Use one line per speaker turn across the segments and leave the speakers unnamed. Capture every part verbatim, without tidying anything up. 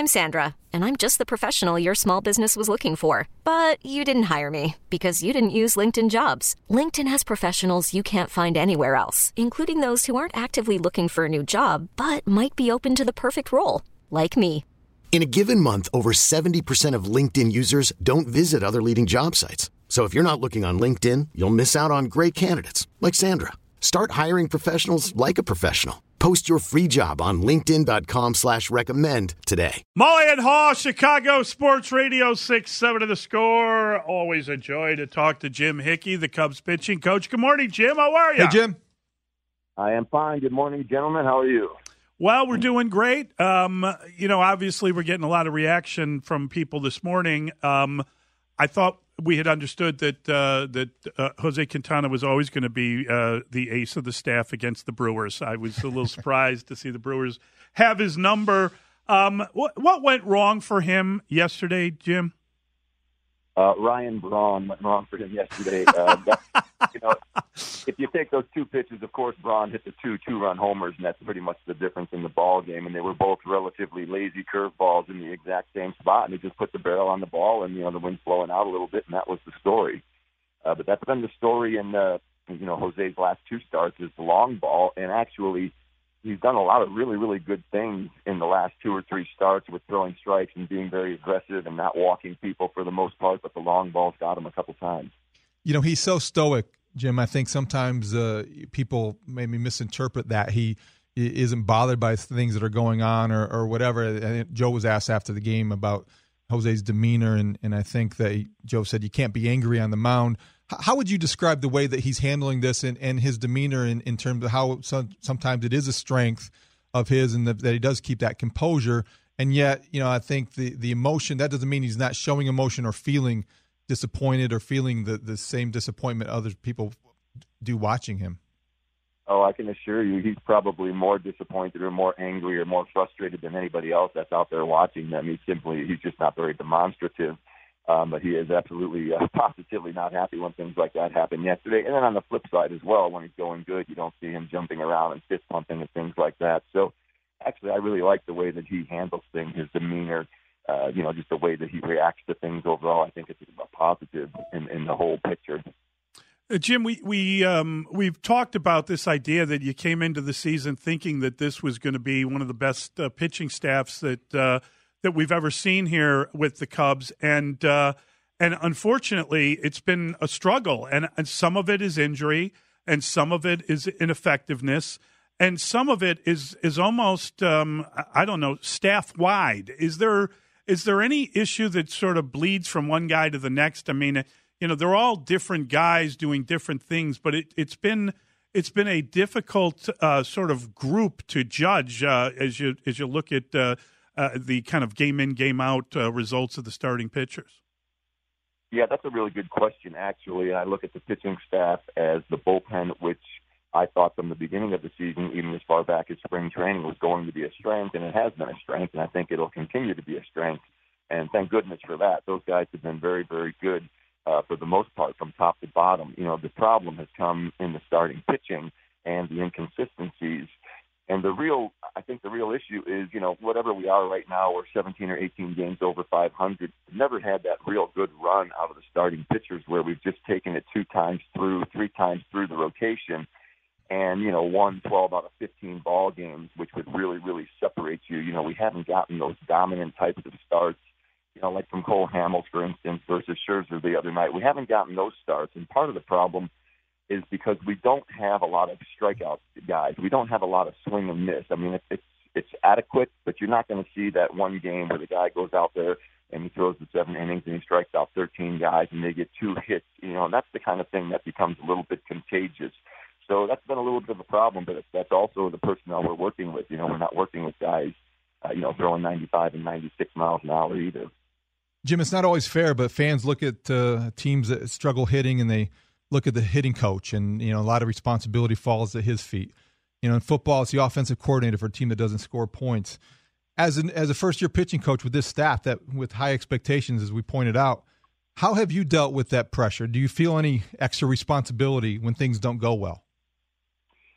I'm Sandra, and I'm just the professional your small business was looking for. But you didn't hire me because you didn't use LinkedIn Jobs. LinkedIn has professionals you can't find anywhere else, including those who aren't actively looking for a new job, but might be open to the perfect role, like me.
In a given month, over seventy percent of LinkedIn users don't visit other leading job sites. So if you're not looking on LinkedIn, you'll miss out on great candidates like Sandra. Start hiring professionals like a professional. Post your free job on linkedin.com slash recommend today.
Molly and Haw, Chicago Sports Radio, six seven to the Score. Always a joy to talk to Jim Hickey, the Cubs pitching coach. Good morning, Jim. How are you?
Hey, Jim.
I am fine. Good morning, gentlemen. How are you?
Well, we're doing great. Um, you know, obviously we're getting a lot of reaction from people this morning. Um, I thought we had understood that uh, that uh, Jose Quintana was always going to be uh, the ace of the staff against the Brewers. I was a little surprised to see the Brewers have his number. Um, what, what went wrong for him yesterday, Jim?
Uh, Ryan Braun went wrong for him yesterday. Uh, that, you know, if you take those two pitches, of course, Braun hit the two two-run homers, and that's pretty much the difference in the ball game. And they were both relatively lazy curveballs in the exact same spot, and he just put the barrel on the ball, and you know the wind's blowing out a little bit, and that was the story. Uh, but that's been the story in uh, you know Jose's last two starts is the long ball, and actually he's done a lot of really, really good things in the last two or three starts with throwing strikes and being very aggressive and not walking people for the most part, but the long ball's got him a couple times.
You know, he's so stoic, Jim. I think sometimes uh, people maybe misinterpret that. He isn't bothered by things that are going on or, or whatever. I think Joe was asked after the game about Jose's demeanor, and, and I think that he, Joe said you can't be angry on the mound. How would you describe the way that he's handling this and, and his demeanor in, in terms of how some, sometimes it is a strength of his and the, that he does keep that composure, and yet, you know, I think the, the emotion, that doesn't mean he's not showing emotion or feeling disappointed or feeling the, the same disappointment other people do watching him?
Oh, I can assure you he's probably more disappointed or more angry or more frustrated than anybody else that's out there watching them. He's simply, he's just not very demonstrative. Um, but he is absolutely uh, positively not happy when things like that happen yesterday. And then on the flip side as well, when he's going good, you don't see him jumping around and fist pumping and things like that. So actually, I really like the way that he handles things, his demeanor, uh, you know, just the way that he reacts to things overall. I think it's a positive in, in the whole picture.
Uh, Jim, we, we, um, we've talked about this idea that you came into the season thinking that this was going to be one of the best uh, pitching staffs that uh, – that we've ever seen here with the Cubs, and uh, and unfortunately, it's been a struggle. And, and some of it is injury, and some of it is ineffectiveness, and some of it is is almost um, I don't know, staff wide. Is there is there any issue that sort of bleeds from one guy to the next? I mean, you know, they're all different guys doing different things, but it, it's been it's been a difficult uh, sort of group to judge uh, as you as you look at. Uh, Uh, the kind of game in, game out uh, results of the starting pitchers?
Yeah, that's a really good question, actually. I look at the pitching staff as the bullpen, which I thought from the beginning of the season, even as far back as spring training, was going to be a strength, and it has been a strength, and I think it'll continue to be a strength. And thank goodness for that. Those guys have been very, very good uh, for the most part from top to bottom. You know, the problem has come in the starting pitching and the inconsistencies. And the real, I think the real issue is, you know, whatever we are right now, we're seventeen or eighteen games over five hundred. We've never had that real good run out of the starting pitchers where we've just taken it two times through, three times through the rotation and, you know, won twelve out of fifteen ball games, which would really, really separate you. You know, we haven't gotten those dominant types of starts, you know, like from Cole Hamels, for instance, versus Scherzer the other night. We haven't gotten those starts. And part of the problem is because we don't have a lot of strikeout guys. We don't have a lot of swing and miss. I mean, it's it's, it's adequate, but you're not going to see that one game where the guy goes out there and he throws the seven innings and he strikes out thirteen guys and they get two hits. You know, and that's the kind of thing that becomes a little bit contagious. So that's been a little bit of a problem, but that's also the personnel we're working with. You know, we're not working with guys, uh, you know, throwing ninety-five and ninety-six miles an hour either.
Jim, it's not always fair, but fans look at uh, teams that struggle hitting and they look at the hitting coach, and you know a lot of responsibility falls at his feet. You know, in football, it's the offensive coordinator for a team that doesn't score points. As an as a first year pitching coach with this staff that with high expectations, as we pointed out, how have you dealt with that pressure? Do you feel any extra responsibility when things don't go well?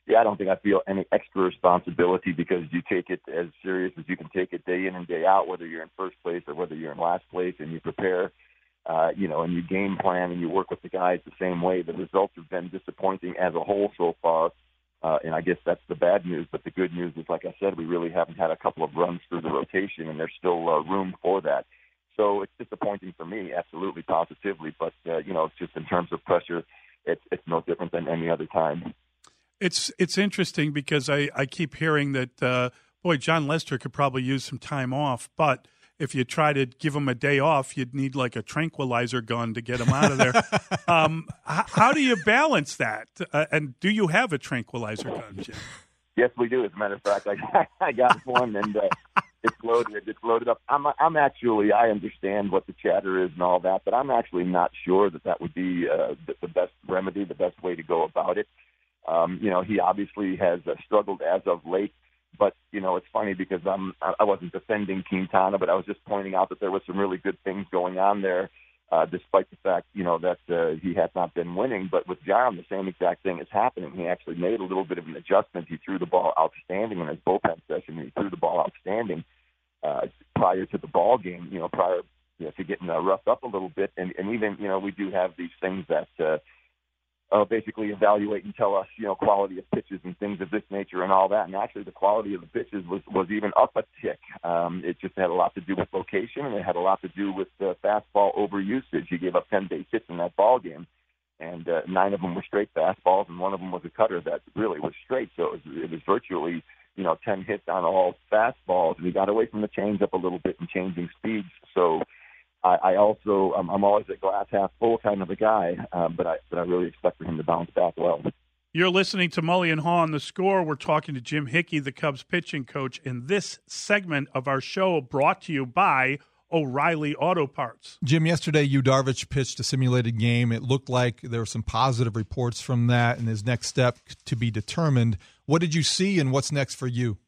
yeah, I don't think I feel any extra responsibility because you take it as serious as you can take it day in and day out, whether you're in first place or whether you're in last place, and you prepare, uh, you know, and you game plan and you work with the guys the same way. The results have been disappointing as a whole so far, uh, and I guess that's the bad news. But the good news is, like I said, we really haven't had a couple of runs through the rotation, and there's still uh, room for that. So it's disappointing for me, absolutely, positively. But, uh, you know, just in terms of pressure, it's, it's no different than any other time.
It's it's interesting because I, I keep hearing that, uh, boy, Jon Lester could probably use some time off, but if you try to give him a day off, you'd need like a tranquilizer gun to get him out of there. um, h- how do you balance that? Uh, and do you have a tranquilizer gun, Jim?
Yes, we do. As a matter of fact, I, I got one, and uh, it's loaded. It's loaded up. I'm, I'm actually, I understand what the chatter is and all that, but I'm actually not sure that that would be uh, the, the best remedy, the best way to go about it. Um, you know, he obviously has uh, struggled as of late, but, you know, it's funny because I'm, I wasn't defending Quintana, but I was just pointing out that there was some really good things going on there, uh, despite the fact, you know, that uh, he has not been winning. But with Jon, the same exact thing is happening. He actually made a little bit of an adjustment. He threw the ball outstanding in his bullpen session. He threw the ball outstanding uh, prior to the ball game, you know, prior you know, to getting uh, roughed up a little bit. And, and even, you know, we do have these things that uh, – Uh, basically evaluate and tell us, you know, quality of pitches and things of this nature and all that. And actually the quality of the pitches was, was even up a tick. Um, it just had a lot to do with location, and it had a lot to do with uh, fastball overusage. He gave up ten base hits in that ball game, and uh, nine of them were straight fastballs, and one of them was a cutter that really was straight. So it was, it was virtually, you know, ten hits on all fastballs. And he got away from the changeup a little bit and changing speeds. So I, I also, um, I'm always a glass half full kind of a guy, um, but I but I really expect for him to bounce back well.
You're listening to Mully and Haw on The Score. We're talking to Jim Hickey, the Cubs pitching coach, in this segment of our show brought to you by O'Reilly Auto Parts.
Jim, yesterday Yu Darvish pitched a simulated game. It looked like there were some positive reports from that and his next step to be determined. What did you see, and what's next for you?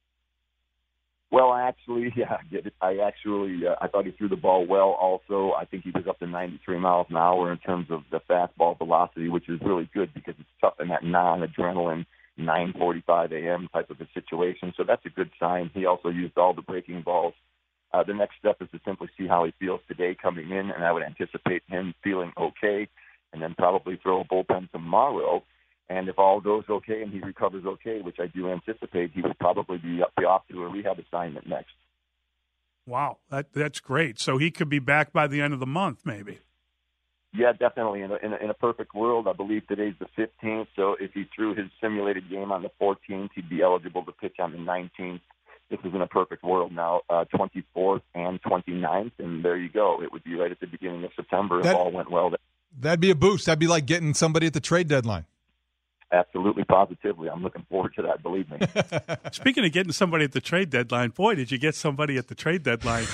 Well, actually, yeah, I did. I actually, uh, I thought he threw the ball well also. I think he was up to ninety-three miles an hour in terms of the fastball velocity, which is really good because it's tough in that non-adrenaline nine forty-five a.m. type of a situation. So that's a good sign. He also used all the breaking balls. Uh, the next step is to simply see how he feels today coming in, and I would anticipate him feeling okay, and then probably throw a bullpen tomorrow. And if all goes okay and he recovers okay, which I do anticipate, he would probably be, up, be off to a rehab assignment next.
Wow, that, that's great. So he could be back by the end of the month, maybe.
Yeah, definitely. In a, in a, in a perfect world, I believe today's the fifteenth. So if he threw his simulated game on the fourteenth, he'd be eligible to pitch on the nineteenth. This is in a perfect world now, uh, twenty-fourth and twenty-ninth, and there you go. It would be right at the beginning of September
that,
if all went well.
That'd be a boost. That'd be like getting somebody at the trade deadline.
Absolutely, positively. I'm looking forward to that, believe me.
Speaking of getting somebody at the trade deadline, boy, did you get somebody at the trade deadline.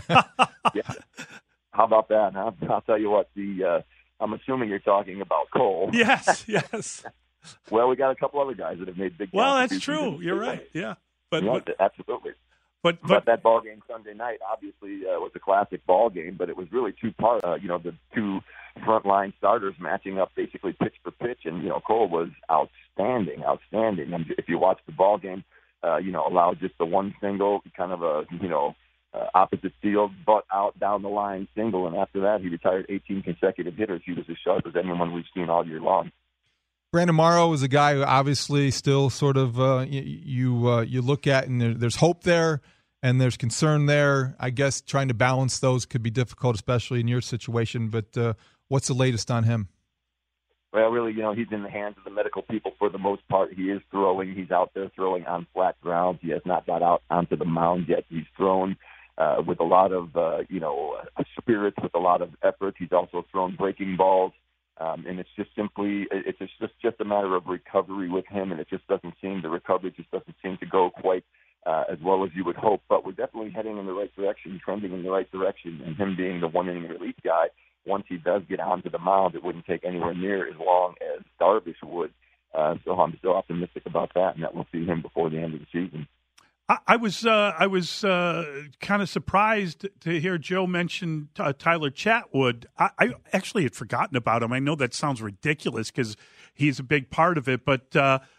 Yeah. How about that, huh? I'll tell you what, the uh, I'm assuming you're talking about Cole.
Yes, yes.
Well, we got a couple other guys that have made big
Well, that's true. You're right, yeah. But,
yeah,
but
absolutely.
But, but,
but that ball game Sunday night obviously uh, was a classic ball game, but it was really two part. Uh, you know, the two frontline starters matching up basically pitch for pitch, and you know Cole was outstanding, outstanding. And if you watch the ball game, uh, you know, allowed just the one single, kind of a you know uh, opposite field, butt out down the line single, and after that he retired eighteen consecutive hitters. He was as sharp as anyone we've seen all year long.
Brandon Morrow is a guy who obviously still sort of uh, you you, uh, you look at, and there, there's hope there and there's concern there. I guess trying to balance those could be difficult, especially in your situation. But uh, what's the latest on him?
Well, really, you know, he's in the hands of the medical people for the most part. He is throwing. He's out there throwing on flat ground. He has not got out onto the mound yet. He's thrown uh, with a lot of, uh, you know, spirit, with a lot of effort. He's also thrown breaking balls. Um, and it's just simply, it's just, just a matter of recovery with him, and it just doesn't seem, the recovery just doesn't seem to go quite uh, as well as you would hope. But we're definitely heading in the right direction, trending in the right direction, and him being the one-inning relief guy, once he does get onto the mound, it wouldn't take anywhere near as long as Darvish would. Uh, so I'm still optimistic about that, and that we'll see him before the end of the season.
I was uh, I was uh, kind of surprised to hear Joe mention uh, Tyler Chatwood. I, I actually had forgotten about him. I know that sounds ridiculous because he's a big part of it, but uh,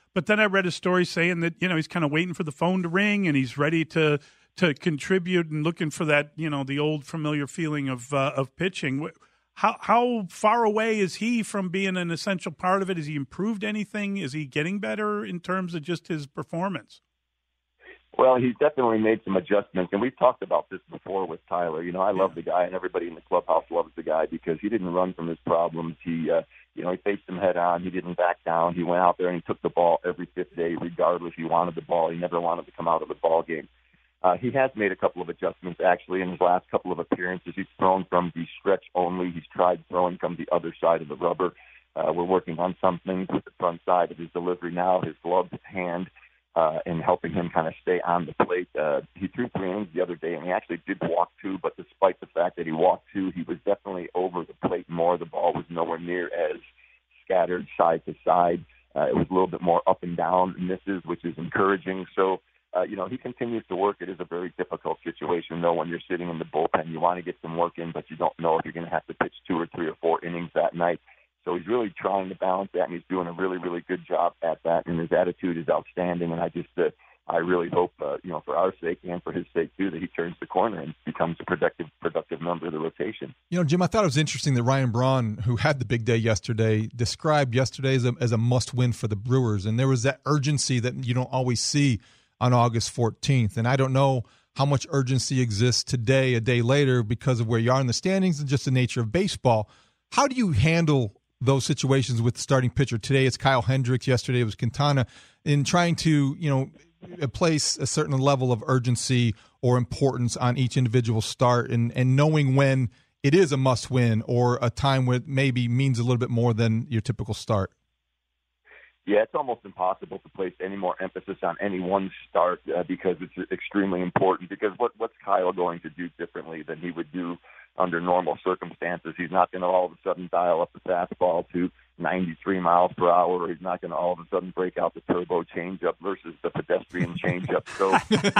But then I read a story saying that, you know, he's kind of waiting for the phone to ring and he's ready to to contribute and looking for that, you know, the old familiar feeling of uh, of pitching. How how far away is he from being an essential part of it? Has he improved anything? Is he getting better in terms of just his performance?
Well, he's definitely made some adjustments, and we've talked about this before with Tyler. You know, I love the guy, and everybody in the clubhouse loves the guy because he didn't run from his problems. He, uh, you know, he faced them head on. He didn't back down. He went out there and he took the ball every fifth day, regardless. He wanted the ball. He never wanted to come out of the ball game. Uh, he has made a couple of adjustments, actually, in his last couple of appearances. He's thrown from the stretch only. He's tried throwing from the other side of the rubber. Uh, we're working on some things with the front side of his delivery now, his glove, his hand. Uh, and helping him kind of stay on the plate. Uh, he threw three innings the other day, and he actually did walk two, but despite the fact that he walked two, he was definitely over the plate more. The ball was nowhere near as scattered side to side. Uh, it was a little bit more up and down misses, which is encouraging. So, uh, you know, he continues to work. It is a very difficult situation, though, when you're sitting in the bullpen. You want to get some work in, but you don't know if you're going to have to pitch two or three or four innings that night. So he's really trying to balance that, and he's doing a really, really good job at that. And his attitude is outstanding. And I just, uh, I really hope, uh, you know, for our sake and for his sake too, that he turns the corner and becomes a productive, productive member of the rotation.
You know, Jim, I thought it was interesting that Ryan Braun, who had the big day yesterday, described yesterday as a, as a must-win for the Brewers, and there was that urgency that you don't always see on August fourteenth. And I don't know how much urgency exists today, a day later, because of where you are in the standings and just the nature of baseball. How do you handle those situations with the starting pitcher? Today it's Kyle Hendricks. Yesterday it was Quintana. In trying to, you know, place a certain level of urgency or importance on each individual start, and, and knowing when it is a must-win or a time where it maybe means a little bit more than your typical start.
Yeah, it's almost impossible to place any more emphasis on any one start uh, because it's extremely important. Because what, what's Kyle going to do differently than he would do under normal circumstances? He's not going to all of a sudden dial up the fastball to ninety-three miles per hour, or he's not going to all of a sudden break out the turbo changeup versus the pedestrian changeup. So,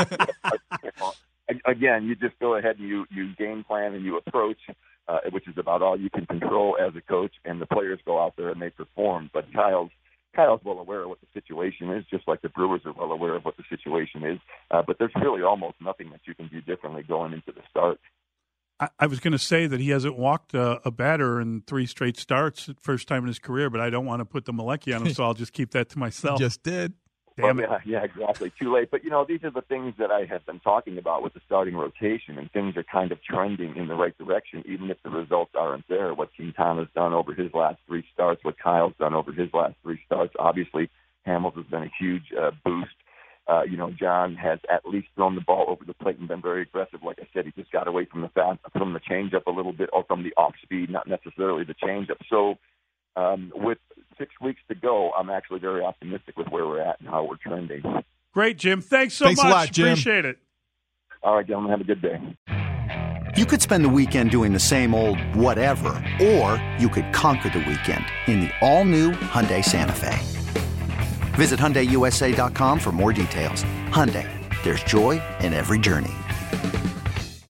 again, you just go ahead and you, you game plan and you approach, uh, which is about all you can control as a coach, and the players go out there and they perform. But Kyle's Kyle's well aware of what the situation is, just like the Brewers are well aware of what the situation is. Uh, but there's really almost nothing that you can do differently going into the start.
I, I was going to say that he hasn't walked a, a batter in three straight starts, first time in his career, but I don't want to put the Malecki on him, so I'll just keep that to myself.
Just did.
Well, yeah, yeah, exactly. Too late. But, you know, these are the things that I have been talking about with the starting rotation, and things are kind of trending in the right direction, even if the results aren't there. What Quintana's done over his last three starts, what Kyle's done over his last three starts. Obviously, Hamels has been a huge uh, boost. Uh, you know, John has at least thrown the ball over the plate and been very aggressive. Like I said, he just got away from the fast, from the changeup a little bit, or from the off speed, not necessarily the changeup. So, Um, with six weeks to go, I'm actually very optimistic with where we're at and how we're trending.
Great, Jim. Thanks so
Thanks
much.
A lot, Jim.
Appreciate it.
All right, gentlemen, have a good day.
You could spend the weekend doing the same old whatever, or you could conquer the weekend in the all-new Hyundai Santa Fe. Visit Hyundai U S A dot com for more details. Hyundai, there's joy in every journey.